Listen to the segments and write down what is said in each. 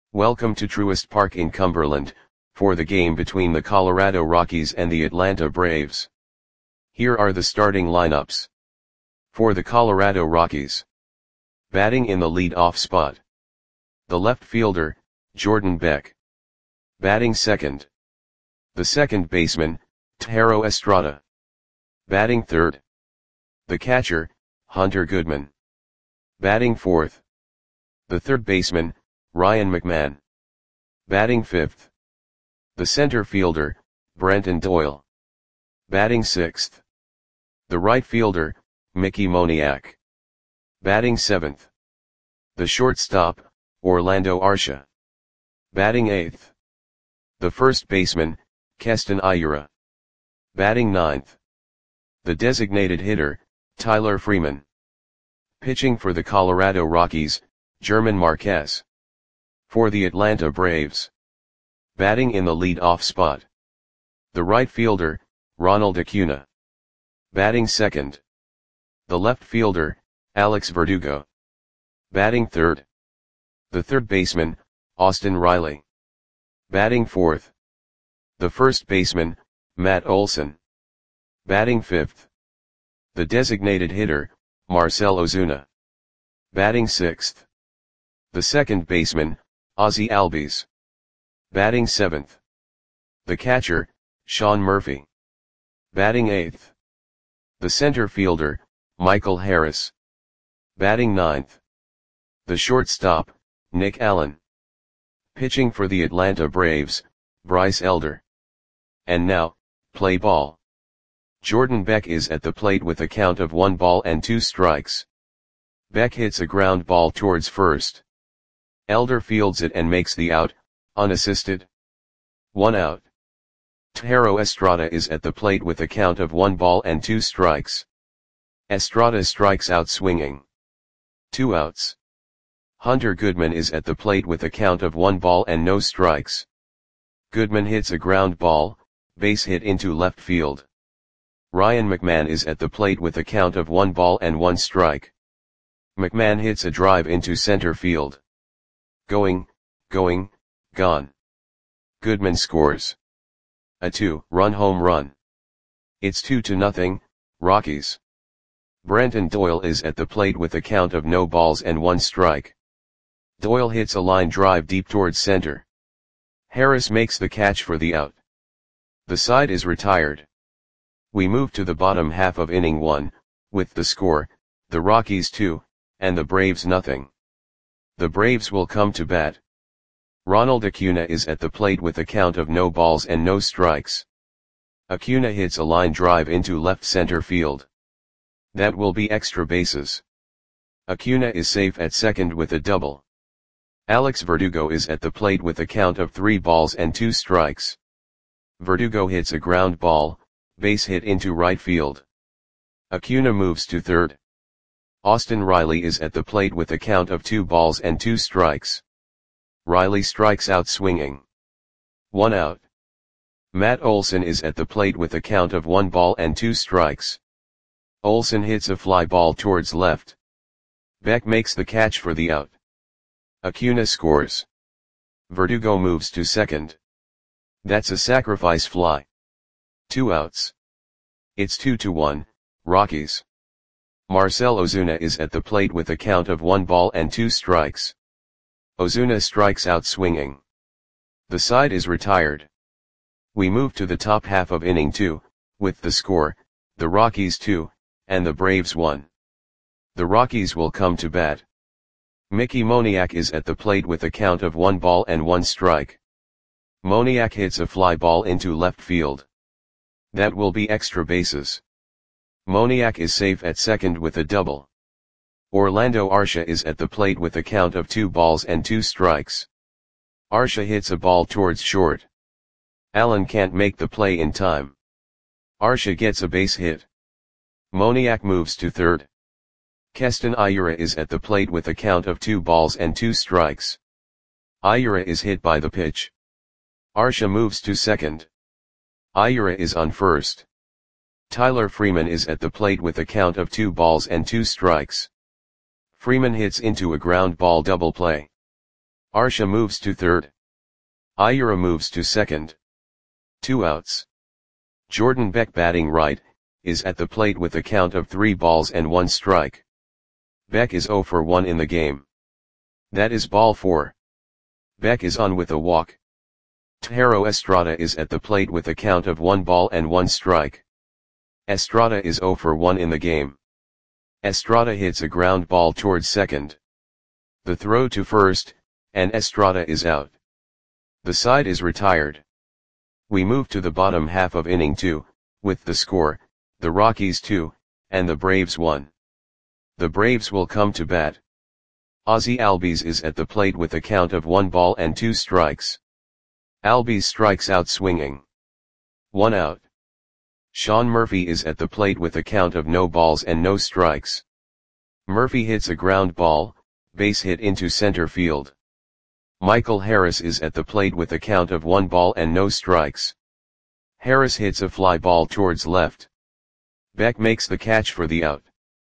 Welcome to Truist Park in Cumberland, for the game between the Colorado Rockies and the Atlanta Braves. Here are the starting lineups. For the Colorado Rockies. Batting in the lead-off spot. The left fielder, Jordan Beck. Batting second. The second baseman, Thairo Estrada. Batting third. The catcher, Hunter Goodman. Batting fourth. The third baseman, Ryan McMahon. Batting fifth. The center fielder, Brenton Doyle. Batting sixth. The right fielder, Mickey Moniak. Batting seventh. The shortstop, Orlando Arcia. Batting eighth. The first baseman, Keston Hiura. Batting ninth. The designated hitter, Tyler Freeman. Pitching for the Colorado Rockies, German Marquez. For the Atlanta Braves. Batting in the lead-off spot. The right fielder, Ronald Acuna. Batting second. The left fielder, Alex Verdugo. Batting third. The third baseman, Austin Riley. Batting fourth. The first baseman, Matt Olson. Batting fifth. The designated hitter, Marcell Ozuna. Batting sixth. The second baseman, Ozzie Albies. Batting seventh. The catcher, Sean Murphy. Batting eighth. The center fielder, Michael Harris. Batting ninth. The shortstop, Nick Allen. Pitching for the Atlanta Braves, Bryce Elder. And now, play ball. Jordan Beck is at the plate with a count of 1-2 Beck hits a ground ball towards first. Elder fields it and makes the out, unassisted. 1 out. Thairo Estrada is at the plate with a count of 1-2. Estrada strikes out swinging. 2 outs. Hunter Goodman is at the plate with a count of 1-0. Goodman hits a ground ball, base hit into left field. Ryan McMahon is at the plate with a count of 1-1. McMahon hits a drive into center field. Going, gone. Goodman scores a 2-run home run. It's 2-0, Rockies. Brenton Doyle is at the plate with a count of no balls and 1 strike. Doyle hits a line drive deep towards center. Harris makes the catch for the out. The side is retired. We move to the bottom half of inning 1, with the score, the Rockies 2, and the Braves nothing. The Braves will come to bat. Ronald Acuna is at the plate with a count of no balls and no strikes. Acuna hits a line drive into left center field. That will be extra bases. Acuna is safe at second with a double. Alex Verdugo is at the plate with a count of 3-2. Verdugo hits a ground ball, base hit into right field. Acuna moves to third. Austin Riley is at the plate with a count of 2-2. Riley strikes out swinging. 1 out. Matt Olson is at the plate with a count of 1-2. Olson hits a fly ball towards left. Beck makes the catch for the out. Acuna scores. Verdugo moves to second. That's a sacrifice fly. 2 outs. It's 2-1, Rockies. Marcell Ozuna is at the plate with a count of 1-2. Ozuna strikes out swinging. The side is retired. We move to the top half of inning 2, with the score, the Rockies 2, and the Braves 1. The Rockies will come to bat. Mickey Moniak is at the plate with a count of 1-1. Moniak hits a fly ball into left field. That will be extra bases. Moniak is safe at second with a double. Orlando Arcia is at the plate with a count of 2-2. Arcia hits a ball towards short. Allen can't make the play in time. Arcia gets a base hit. Moniak moves to third. Keston Hiura is at the plate with a count of 2-2. Hiura is hit by the pitch. Arcia moves to second. Hiura is on first. Tyler Freeman is at the plate with a count of 2-2. Freeman hits into a ground ball double play. Arsha moves to third. Ayura moves to second. 2 outs. Jordan Beck batting right, is at the plate with a count of 3 balls and 1 strike. Beck is 0 for 1 in the game. That is ball 4. Beck is on with a walk. Tejero Estrada is at the plate with a count of 1 ball and 1 strike. Estrada is 0 for 1 in the game. Estrada hits a ground ball towards second. The throw to first, and Estrada is out. The side is retired. We move to the bottom half of inning 2, with the score, the Rockies 2, and the Braves 1. The Braves will come to bat. Ozzie Albies is at the plate with a count of 1 ball and 2 strikes. Albies strikes out swinging. 1 out. Sean Murphy is at the plate with a count of no balls and no strikes. Murphy hits a ground ball, base hit into center field. Michael Harris is at the plate with a count of 1 ball and no strikes. Harris hits a fly ball towards left. Beck makes the catch for the out.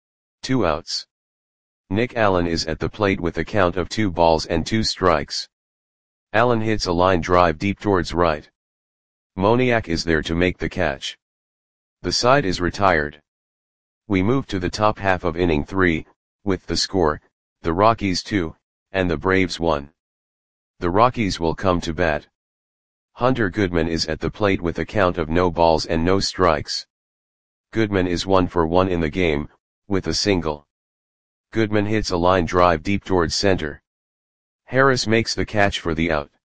2 outs. Nick Allen is at the plate with a count of 2 balls and 2 strikes. Allen hits a line drive deep towards right. Moniak is there to make the catch. The side is retired. We move to the top half of inning 3, with the score, the Rockies 2, and the Braves 1. The Rockies will come to bat. Hunter Goodman is at the plate with a count of no balls and no strikes. Goodman is 1 for 1 in the game, with a single. Goodman hits a line drive deep towards center. Harris makes the catch for the out.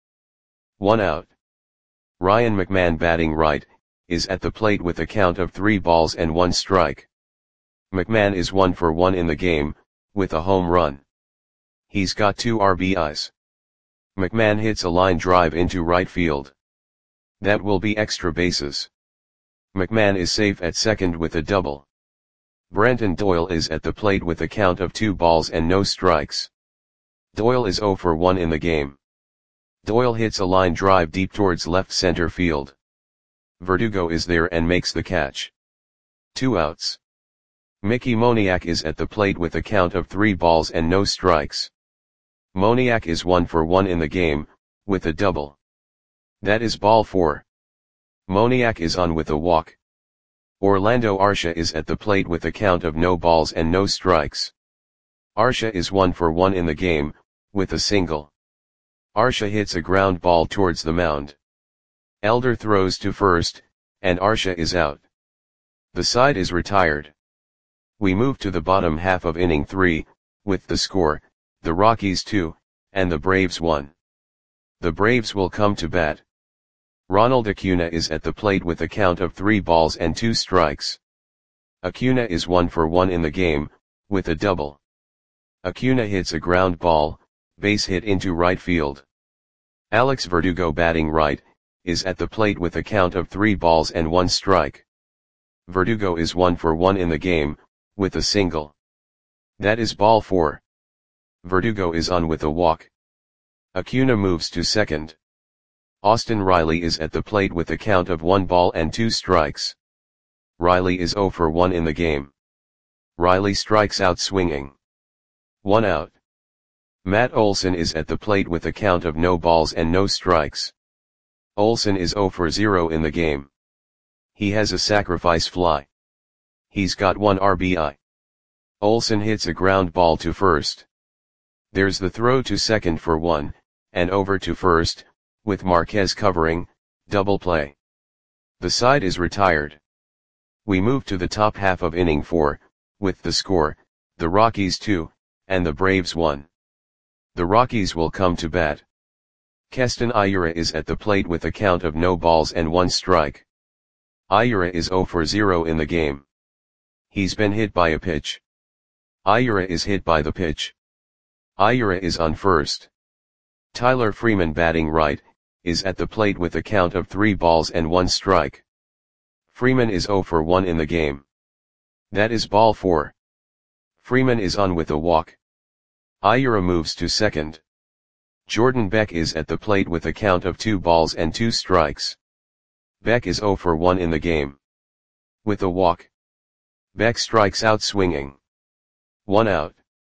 1 out. Ryan McMahon batting right, is at the plate with a count of 3 balls and 1 strike. McMahon is 1 for 1 in the game, with a home run. He's got 2 RBIs. McMahon hits a line drive into right field. That will be extra bases. McMahon is safe at second with a double. Brenton Doyle is at the plate with a count of 2 balls and no strikes. Doyle is 0 for 1 in the game. Doyle hits a line drive deep towards left center field. Verdugo is there and makes the catch. 2 outs. Mickey Moniak is at the plate with a count of 3 balls and no strikes. Moniak is 1 for 1 in the game, with a double. That is ball 4. Moniak is on with a walk. Orlando Arcia is at the plate with a count of no balls and no strikes. Arcia is 1 for 1 in the game, with a single. Arcia hits a ground ball towards the mound. Elder throws to first, and Arcia is out. The side is retired. We move to the bottom half of inning 3, with the score, the Rockies 2, and the Braves 1. The Braves will come to bat. Ronald Acuna is at the plate with a count of 3 balls and 2 strikes. Acuna is 1 for 1 in the game, with a double. Acuna hits a ground ball, base hit into right field. Alex Verdugo batting right, is at the plate with a count of 3 balls and 1 strike. Verdugo is 1 for 1 in the game, with a single. That is ball 4. Verdugo is on with a walk. Acuna moves to second. Austin Riley is at the plate with a count of 1 ball and 2 strikes. Riley is 0 for 1 in the game. Riley strikes out swinging. 1 out. Matt Olson is at the plate with a count of no balls and no strikes. Olson is 0 for 0 in the game. He has a sacrifice fly. He's got 1 RBI. Olson hits a ground ball to first. There's the throw to second for 1, and over to first, with Marquez covering, double play. The side is retired. We move to the top half of inning 4, with the score, the Rockies 2, and the Braves 1. The Rockies will come to bat. Keston Hiura is at the plate with a count of no balls and 1 strike. Hiura is 0 for 0 in the game. He's been hit by a pitch. Hiura is hit by the pitch. Hiura is on first. Tyler Freeman batting right, is at the plate with a count of 3 balls and 1 strike. Freeman is 0 for 1 in the game. That is ball 4. Freeman is on with a walk. Hiura moves to second. Jordan Beck is at the plate with a count of 2 balls and 2 strikes. Beck is 0 for 1 in the game. With a walk. Beck strikes out swinging. 1 out.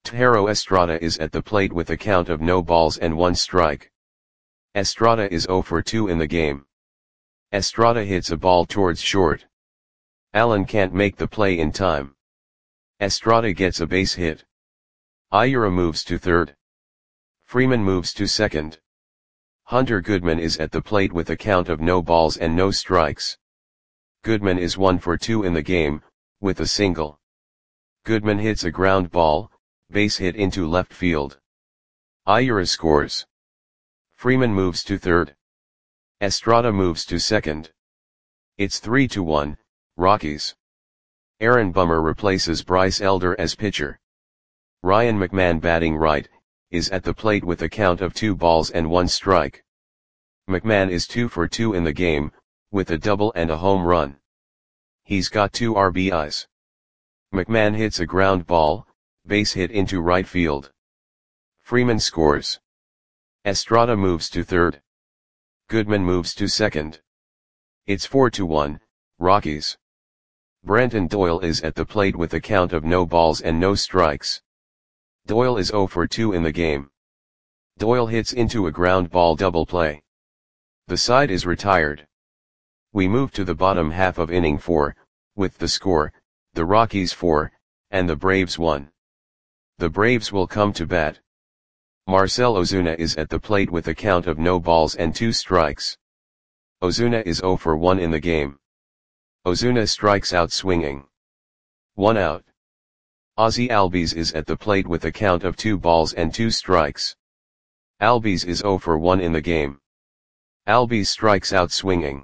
Tejero Estrada is at the plate with a count of no balls and 1 strike. Estrada is 0 for 2 in the game. Estrada hits a ball towards short. Allen can't make the play in time. Estrada gets a base hit. Ayura moves to third. Freeman moves to second. Hunter Goodman is at the plate with a count of no balls and no strikes. Goodman is 1 for 2 in the game, with a single. Goodman hits a ground ball, base hit into left field. Ayura scores. Freeman moves to third. Estrada moves to second. It's 3-1, Rockies. Aaron Bummer replaces Bryce Elder as pitcher. Ryan McMahon, batting right, is at the plate with a count of 2 balls and 1 strike. McMahon is 2 for 2 in the game, with a double and a home run. He's got 2 RBIs. McMahon hits a ground ball, base hit into right field. Freeman scores. Estrada moves to third. Goodman moves to second. It's 4-1, Rockies. Brenton Doyle is at the plate with a count of no balls and no strikes. Doyle is 0 for 2 in the game. Doyle hits into a ground ball double play. The side is retired. We move to the bottom half of inning 4, with the score, the Rockies 4, and the Braves 1. The Braves will come to bat. Marcell Ozuna is at the plate with a count of no balls and 2 strikes. Ozuna is 0 for 1 in the game. Ozuna strikes out swinging. 1 out. Ozzie Albies is at the plate with a count of 2 balls and 2 strikes. Albies is 0 for 1 in the game. Albies strikes out swinging.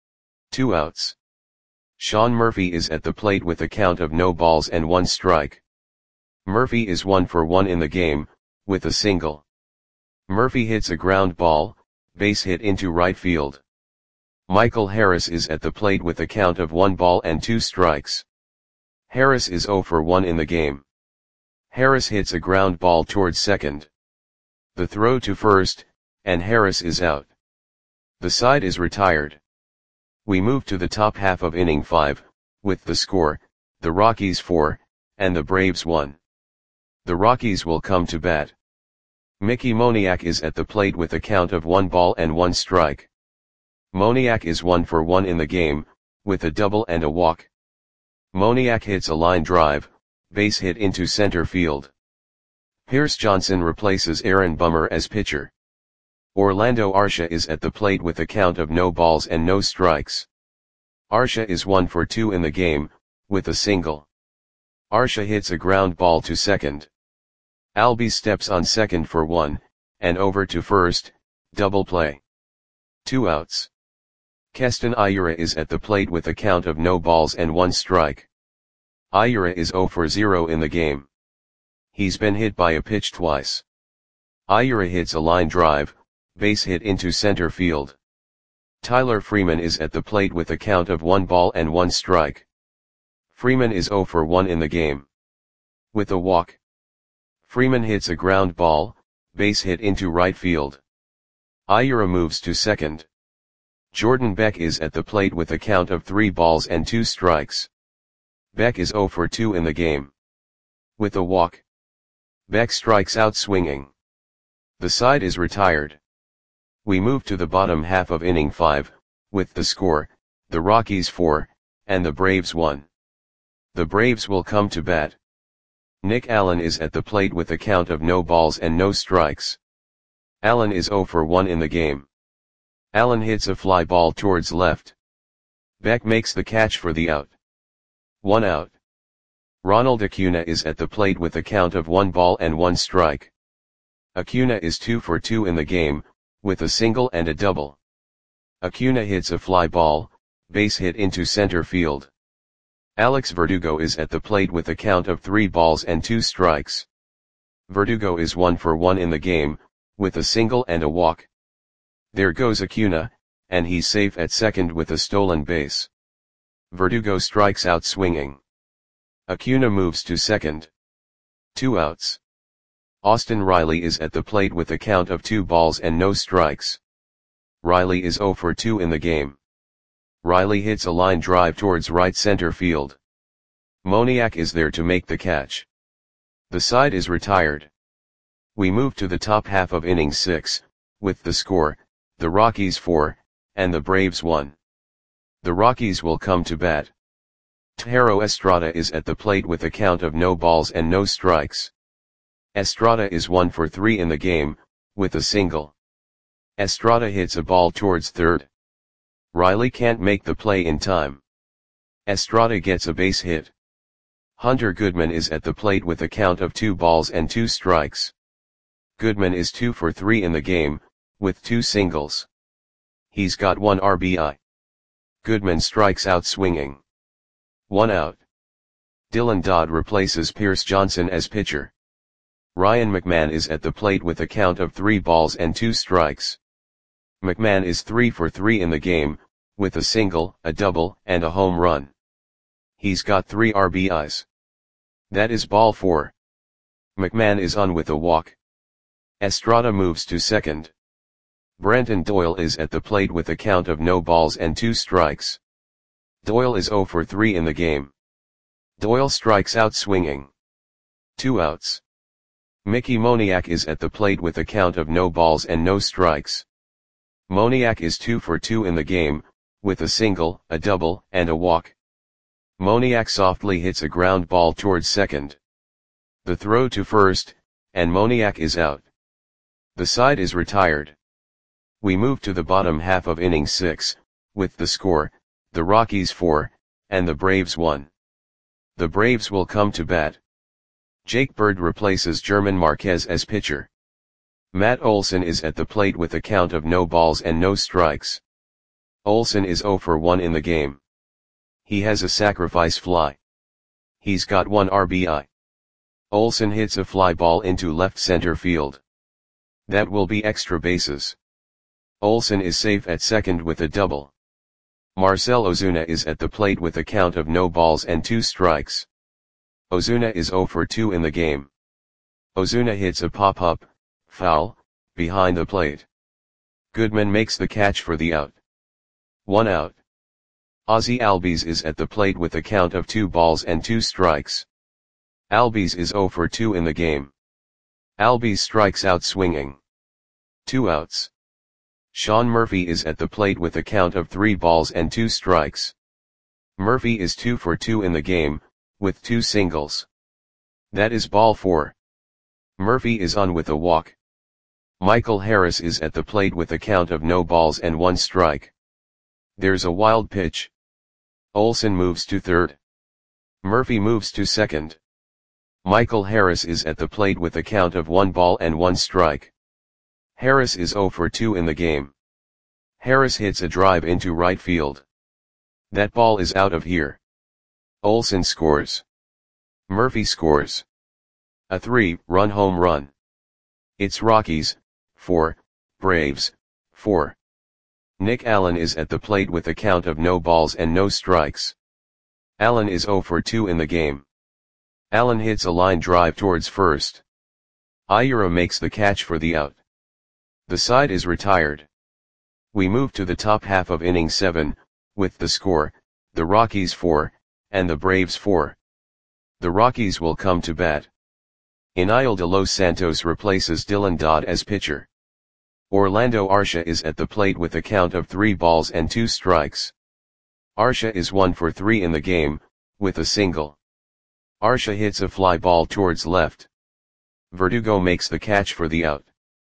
2 outs. Sean Murphy is at the plate with a count of no balls and 1 strike. Murphy is 1 for 1 in the game, with a single. Murphy hits a ground ball, base hit into right field. Michael Harris is at the plate with a count of 1 ball and 2 strikes. Harris is 0 for 1 in the game. Harris hits a ground ball towards second. The throw to first, and Harris is out. The side is retired. We move to the top half of inning 5, with the score, the Rockies 4, and the Braves 1. The Rockies will come to bat. Mickey Moniak is at the plate with a count of 1 ball and 1 strike. Moniak is 1 for 1 in the game, with a double and a walk. Moniak hits a line drive, base hit into center field. Pierce Johnson replaces Aaron Bummer as pitcher. Orlando Arcia is at the plate with a count of no balls and no strikes. Arcia is 1 for 2 in the game, with a single. Arcia hits a ground ball to second. Albies steps on second for 1, and over to first, double play. 2 outs. Keston Ayura is at the plate with a count of no balls and 1 strike. Ayura is 0 for 0 in the game. He's been hit by a pitch twice. Ayura hits a line drive, base hit into center field. Tyler Freeman is at the plate with a count of 1 ball and 1 strike. Freeman is 0 for 1 in the game. With a walk. Freeman hits a ground ball, base hit into right field. Ayura moves to second. Jordan Beck is at the plate with a count of 3 balls and 2 strikes. Beck is 0 for 2 in the game. With a walk. Beck strikes out swinging. The side is retired. We move to the bottom half of inning 5, with the score, the Rockies 4, and the Braves 1. The Braves will come to bat. Nick Allen is at the plate with a count of no balls and no strikes. Allen is 0 for 1 in the game. Allen hits a fly ball towards left. Beck makes the catch for the out. 1 out. Ronald Acuna is at the plate with a count of 1 ball and 1 strike. Acuna is 2 for 2 in the game, with a single and a double. Acuna hits a fly ball, base hit into center field. Alex Verdugo is at the plate with a count of 3 balls and 2 strikes. Verdugo is 1 for 1 in the game, with a single and a walk. There goes Acuna, and he's safe at second with a stolen base. Verdugo strikes out swinging. Acuna moves to second. 2 outs. Austin Riley is at the plate with a count of 2 balls and no strikes. Riley is 0 for 2 in the game. Riley hits a line drive towards right center field. Moniak is there to make the catch. The side is retired. We move to the top half of inning 6, with the score, the Rockies 4, and the Braves 1. The Rockies will come to bat. Thairo Estrada is at the plate with a count of no balls and no strikes. Estrada is 1 for 3 in the game, with a single. Estrada hits a ball towards third. Riley can't make the play in time. Estrada gets a base hit. Hunter Goodman is at the plate with a count of 2 balls and 2 strikes. Goodman is 2 for 3 in the game, with 2 singles. He's got 1 RBI. Goodman strikes out swinging. 1 out. Dylan Dodd replaces Pierce Johnson as pitcher. Ryan McMahon is at the plate with a count of 3 balls and 2 strikes. McMahon is 3 for 3 in the game, with a single, a double, and a home run. He's got 3 RBIs. That is ball 4. McMahon is on with a walk. Estrada moves to second. Brenton Doyle is at the plate with a count of no balls and 2 strikes. Doyle is 0 for 3 in the game. Doyle strikes out swinging. 2 outs. Mickey Moniak is at the plate with a count of no balls and no strikes. Moniak is 2 for 2 in the game, with a single, a double, and a walk. Moniak softly hits a ground ball towards second. The throw to first, and Moniak is out. The side is retired. We move to the bottom half of inning 6, with the score, the Rockies 4, and the Braves 1. The Braves will come to bat. Jake Bird replaces German Marquez as pitcher. Matt Olson is at the plate with a count of no balls and no strikes. Olson is 0 for 1 in the game. He has a sacrifice fly. He's got 1 RBI. Olson hits a fly ball into left center field. That will be extra bases. Olson is safe at second with a double. Marcell Ozuna is at the plate with a count of no balls and 2 strikes. Ozuna is 0 for 2 in the game. Ozuna hits a pop-up, foul, behind the plate. Goodman makes the catch for the out. 1 out. Ozzie Albies is at the plate with a count of 2 balls and 2 strikes. Albies is 0 for 2 in the game. Albies strikes out swinging. 2 outs. Sean Murphy is at the plate with a count of 3 balls and 2 strikes. Murphy is 2 for 2 in the game, with 2 singles. That is ball 4. Murphy is on with a walk. Michael Harris is at the plate with a count of no balls and 1 strike. There's a wild pitch. Olson moves to third. Murphy moves to second. Michael Harris is at the plate with a count of 1 ball and 1 strike. Harris is 0 for 2 in the game. Harris hits a drive into right field. That ball is out of here. Olson scores. Murphy scores. A 3-run home run. It's Rockies, 4, Braves, 4. Nick Allen is at the plate with a count of no balls and no strikes. Allen is 0 for 2 in the game. Allen hits a line drive towards first. Ayura makes the catch for the out. The side is retired. We move to the top half of inning 7, with the score, the Rockies 4, and the Braves 4. The Rockies will come to bat. Iniel de Los Santos replaces Dylan Dodd as pitcher. Orlando Arcia is at the plate with a count of 3 balls and 2 strikes. Arcia is 1 for 3 in the game, with a single. Arcia hits a fly ball towards left. Verdugo makes the catch for the out.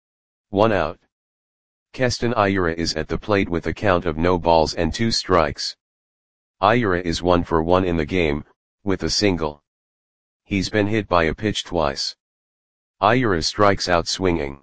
1 out. Keston Ayura is at the plate with a count of no balls and 2 strikes. Ayura is 1 for 1 in the game, with a single. He's been hit by a pitch twice. Ayura strikes out swinging.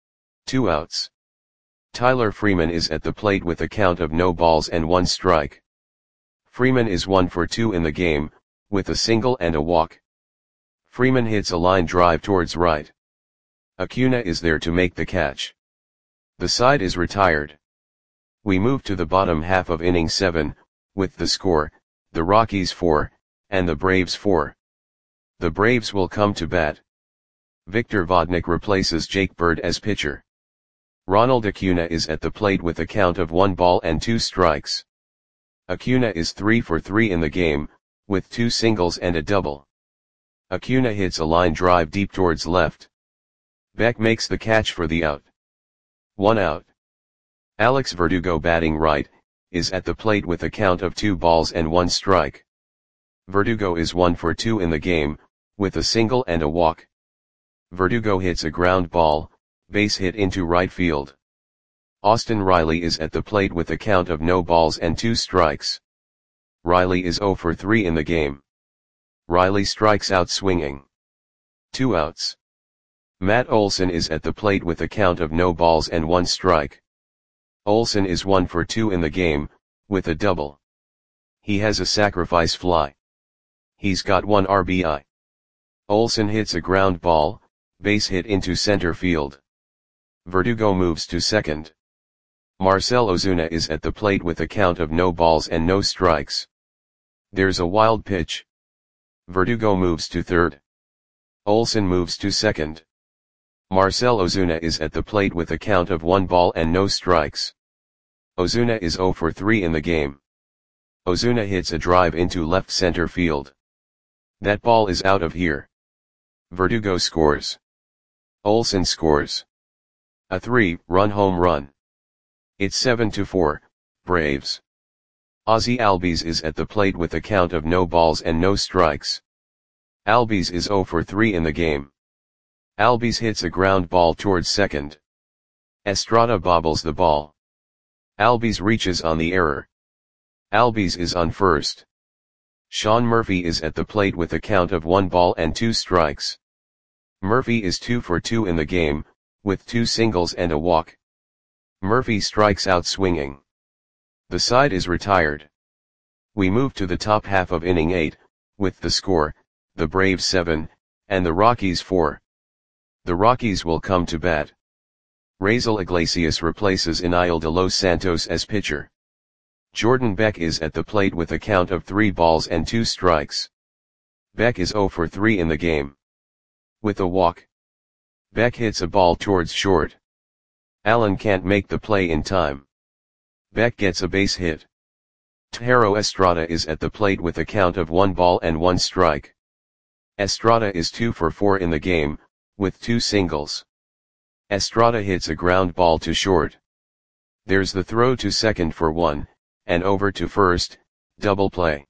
2 outs. Tyler Freeman is at the plate with a count of no balls and 1 strike. Freeman is 1 for 2 in the game, with a single and a walk. Freeman hits a line drive towards right. Acuna is there to make the catch. The side is retired. We move to the bottom half of inning 7, with the score, the Rockies 4, and the Braves 4. The Braves will come to bat. Victor Vodnik replaces Jake Bird as pitcher. Ronald Acuna is at the plate with a count of 1 ball and 2 strikes. Acuna is 3 for 3 in the game, with 2 singles and a double. Acuna hits a line drive deep towards left. Beck makes the catch for the out. 1 out. Alex Verdugo batting right, is at the plate with a count of 2 balls and 1 strike. Verdugo is 1 for 2 in the game, with a single and a walk. Verdugo hits a ground ball, base hit into right field. Austin Riley is at the plate with a count of no balls and 2 strikes. Riley is 0 for 3 in the game. Riley strikes out swinging. 2 outs. Matt Olson is at the plate with a count of no balls and 1 strike. Olson is 1 for 2 in the game, with a double. He has a sacrifice fly. He's got 1 RBI. Olson hits a ground ball, base hit into center field. Verdugo moves to second. Marcell Ozuna is at the plate with a count of no balls and no strikes. There's a wild pitch. Verdugo moves to third. Olson moves to second. Marcell Ozuna is at the plate with a count of 1 ball and no strikes. Ozuna is 0 for 3 in the game. Ozuna hits a drive into left center field. That ball is out of here. Verdugo scores. Olson scores. A 3-run home run. It's 7-4, Braves. Ozzie Albies is at the plate with a count of no balls and no strikes. Albies is 0 for 3 in the game. Albies hits a ground ball towards second. Estrada bobbles the ball. Albies reaches on the error. Albies is on first. Sean Murphy is at the plate with a count of 1 ball and 2 strikes. Murphy is 2 for 2 in the game, with 2 singles and a walk. Murphy strikes out swinging. The side is retired. We move to the top half of inning 8, with the score, the Braves 7, and the Rockies 4. The Rockies will come to bat. Raisel Iglesias replaces Eniel de los Santos as pitcher. Jordan Beck is at the plate with a count of 3 balls and 2 strikes. Beck is 0 for 3 in the game. With a walk. Beck hits a ball towards short. Allen can't make the play in time. Beck gets a base hit. Thairo Estrada is at the plate with a count of 1 ball and 1 strike. Estrada is 2 for 4 in the game, with 2 singles. Estrada hits a ground ball to short. There's the throw to second for 1, and over to first, double play.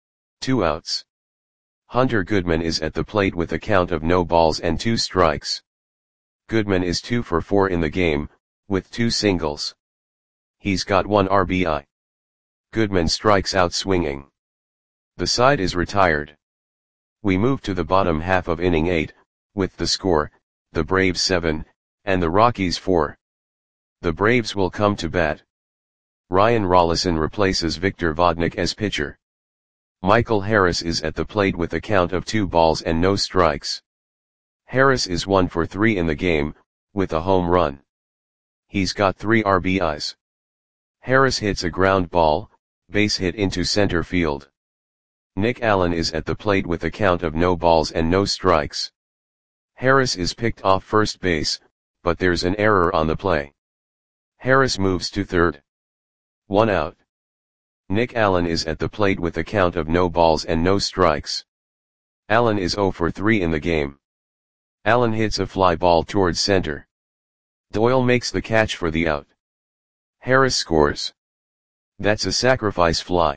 2 outs. Hunter Goodman is at the plate with a count of no balls and 2 strikes. Goodman is 2 for 4 in the game, with 2 singles. He's got 1 RBI. Goodman strikes out swinging. The side is retired. We move to the bottom half of inning 8, with the score, the Braves 7, and the Rockies 4. The Braves will come to bat. Ryan Rollison replaces Victor Vodnik as pitcher. Michael Harris is at the plate with a count of 2 balls and no strikes. Harris is 1 for 3 in the game, with a home run. He's got 3 RBIs. Harris hits a ground ball, base hit into center field. Nick Allen is at the plate with a count of no balls and no strikes. Harris is picked off first base, but there's an error on the play. Harris moves to third. 1 out. Nick Allen is at the plate with a count of no balls and no strikes. Allen is 0 for 3 in the game. Allen hits a fly ball towards center. Doyle makes the catch for the out. Harris scores. That's a sacrifice fly.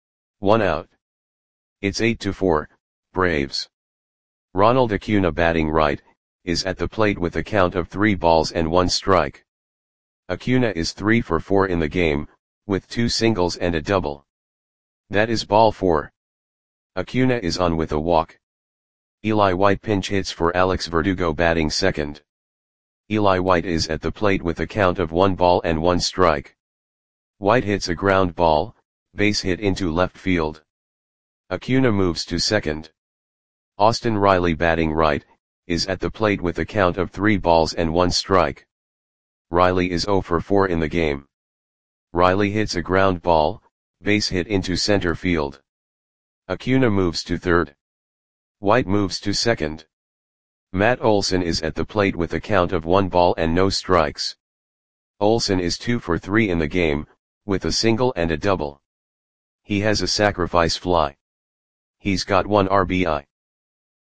1 out. It's 8-4, Braves. Ronald Acuna batting right, is at the plate with a count of 3 balls and 1 strike. Acuna is 3 for 4 in the game, with 2 singles and a double. That is ball 4. Acuna is on with a walk. Eli White pinch hits for Alex Verdugo batting second. Eli White is at the plate with a count of 1 ball and 1 strike. White hits a ground ball, base hit into left field. Acuna moves to second. Austin Riley batting right, is at the plate with a count of 3 balls and 1 strike. Riley is 0 for 4 in the game. Riley hits a ground ball, base hit into center field. Acuna moves to third. White moves to second. Matt Olson is at the plate with a count of 1 ball and no strikes. Olson is 2 for 3 in the game, with a single and a double. He has a sacrifice fly. He's got 1 RBI.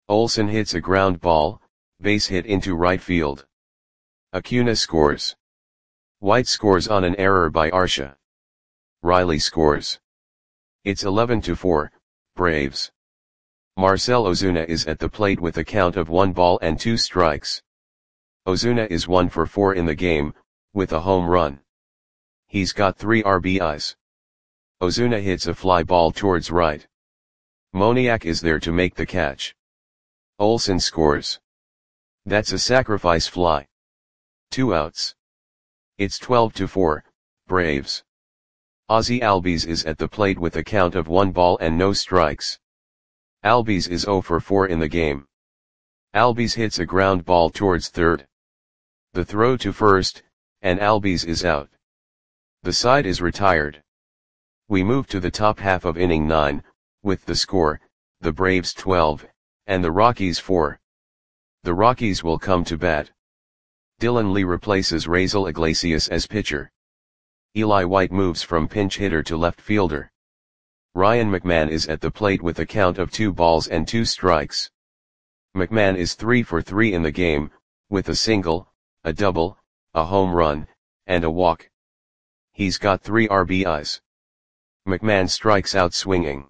Olsen hits a ground ball, base hit into right field. Acuna scores. White scores on an error by Arcia. Riley scores. It's 11-4, Braves. Marcell Ozuna is at the plate with a count of 1 ball and 2 strikes. Ozuna is 1 for 4 in the game, with a home run. He's got 3 RBIs. Ozuna hits a fly ball towards right. Moniak is there to make the catch. Olsen scores. That's a sacrifice fly. 2 outs. It's 12-4, Braves. Ozzie Albies is at the plate with a count of 1 ball and no strikes. Albies is 0 for 4 in the game. Albies hits a ground ball towards third. The throw to first, and Albies is out. The side is retired. We move to the top half of inning 9, with the score, the Braves 12, and the Rockies 4. The Rockies will come to bat. Dylan Lee replaces Raisel Iglesias as pitcher. Eli White moves from pinch hitter to left fielder. Ryan McMahon is at the plate with a count of 2 balls and 2 strikes. McMahon is 3 for 3 in the game, with a single, a double, a home run, and a walk. He's got 3 RBIs. McMahon strikes out swinging.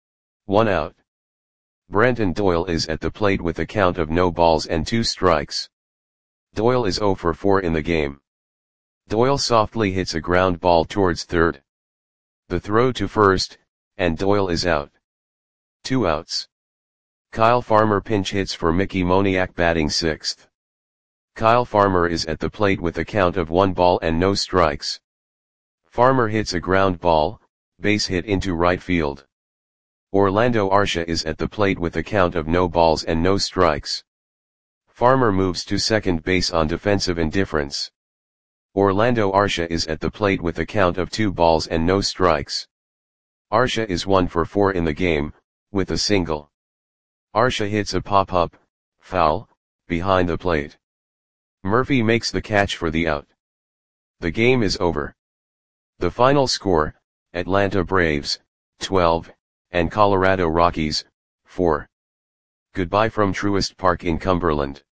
1 out. Brenton Doyle is at the plate with a count of no balls and 2 strikes. Doyle is 0 for 4 in the game. Doyle softly hits a ground ball towards third. The throw to first, and Doyle is out. 2 outs. Kyle Farmer pinch hits for Mickey Moniak batting 6th. Kyle Farmer is at the plate with a count of 1 ball and no strikes. Farmer hits a ground ball, base hit into right field. Orlando Arcia is at the plate with a count of no balls and no strikes. Farmer moves to second base on defensive indifference. Orlando Arcia is at the plate with a count of 2 balls and no strikes. Arcia is 1 for 4 in the game, with a single. Arcia hits a pop-up, foul, behind the plate. Murphy makes the catch for the out. The game is over. The final score, Atlanta Braves, 12, and Colorado Rockies, 4. Goodbye from Truist Park in Cumberland.